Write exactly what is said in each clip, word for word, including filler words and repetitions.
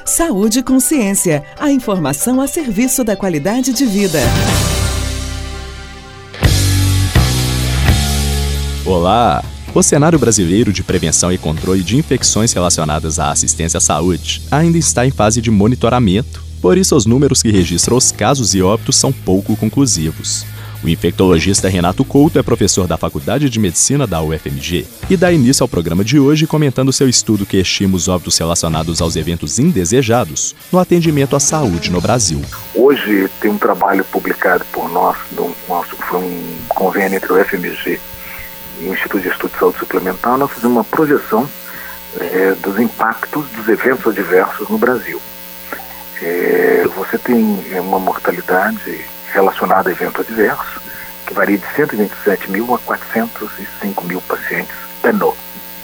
Saúde e Consciência, a informação a serviço da qualidade de vida. Olá! O cenário brasileiro de prevenção e controle de infecções relacionadas à assistência à saúde ainda está em fase de monitoramento, por isso os números que registram os casos e óbitos são pouco conclusivos. O infectologista Renato Couto é professor da Faculdade de Medicina da U F M G e dá início ao programa de hoje comentando seu estudo que estima os óbitos relacionados aos eventos indesejados no atendimento à saúde no Brasil. Hoje tem um trabalho publicado por nós, foi um convênio entre o U F M G e o Instituto de Estudo de Saúde Suplementar. Nós fizemos uma projeção é, dos impactos dos eventos adversos no Brasil. É, você tem uma mortalidade relacionada a evento adverso, que varia de cento e vinte e sete mil a quatrocentos e cinco mil pacientes penou.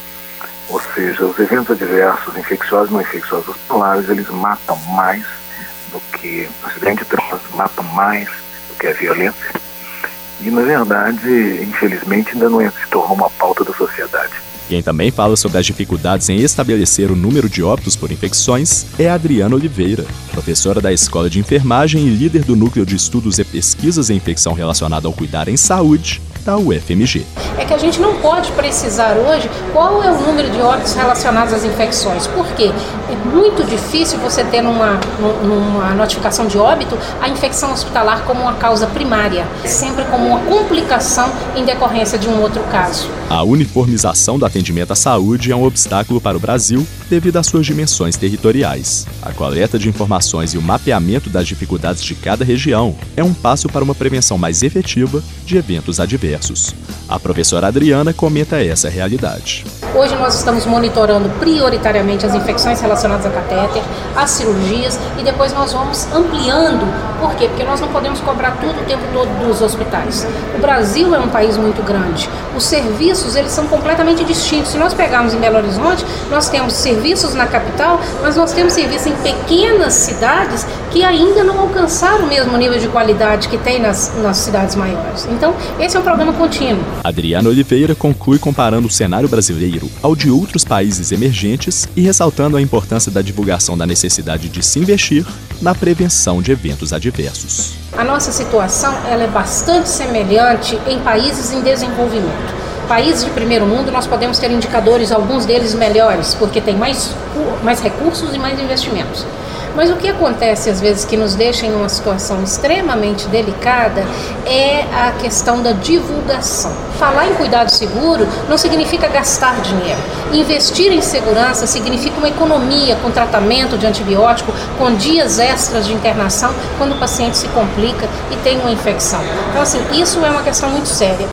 Ou seja, os eventos adversos infecciosos e não infecciosos hospitalares, eles matam mais do que o acidente de trânsito, matam mais do que a violência. E, na verdade, infelizmente, ainda não se tornou uma pauta da sociedade. Quem também fala sobre as dificuldades em estabelecer o número de óbitos por infecções é a Adriana Oliveira, professora da Escola de Enfermagem e líder do Núcleo de Estudos e Pesquisas em Infecção relacionada ao cuidar em saúde da U F M G. É que a gente não pode precisar hoje qual é o número de óbitos relacionados às infecções. Por quê? É muito difícil você ter numa, numa notificação de óbito a infecção hospitalar como uma causa primária, sempre como uma complicação em decorrência de um outro caso. A uniformização do atendimento à saúde é um obstáculo para o Brasil devido às suas dimensões territoriais. A coleta de informações e o mapeamento das dificuldades de cada região é um passo para uma prevenção mais efetiva de eventos adversos. A professora Adriana comenta essa realidade. Hoje nós estamos monitorando prioritariamente as infecções relacionadas a catéter, as cirurgias e depois nós vamos ampliando. Por quê? Porque nós não podemos cobrar tudo o tempo todo dos hospitais. O Brasil é um país muito grande. Os serviços, eles são completamente distintos. Se nós pegarmos em Belo Horizonte, nós temos serviços na capital, mas nós temos serviços em pequenas cidades que ainda não alcançaram o mesmo nível de qualidade que tem nas, nas cidades maiores. Então, esse é um problema contínuo. Adriana Oliveira conclui comparando o cenário brasileiro ao de outros países emergentes e ressaltando a importância da divulgação da necessidade de se investir na prevenção de eventos adversos. A nossa situação ela é bastante semelhante em países em desenvolvimento. Países de primeiro mundo, nós podemos ter indicadores, alguns deles melhores, porque tem mais, mais recursos e mais investimentos. Mas o que acontece às vezes que nos deixa em uma situação extremamente delicada é a questão da divulgação. Falar em cuidado seguro não significa gastar dinheiro. Investir em segurança significa uma economia com tratamento de antibiótico, com dias extras de internação quando o paciente se complica e tem uma infecção. Então, assim, isso é uma questão muito séria.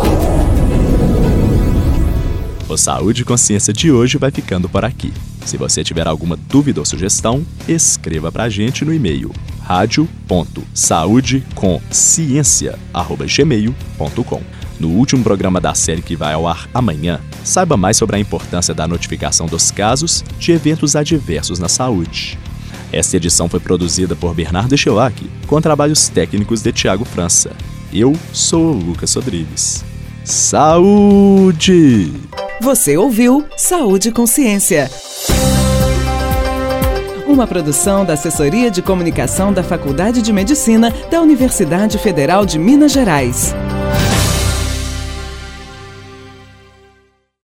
O Saúde e Consciência de hoje vai ficando por aqui. Se você tiver alguma dúvida ou sugestão, escreva pra gente no e-mail rádio ponto saúde com ciência arroba gmail ponto com. No último programa da série que vai ao ar amanhã, saiba mais sobre a importância da notificação dos casos de eventos adversos na saúde. Esta edição foi produzida por Bernardo Echellac, com trabalhos técnicos de Tiago França. Eu sou o Lucas Rodrigues. Saúde! Você ouviu Saúde e Consciência. Uma produção da Assessoria de Comunicação da Faculdade de Medicina da Universidade Federal de Minas Gerais.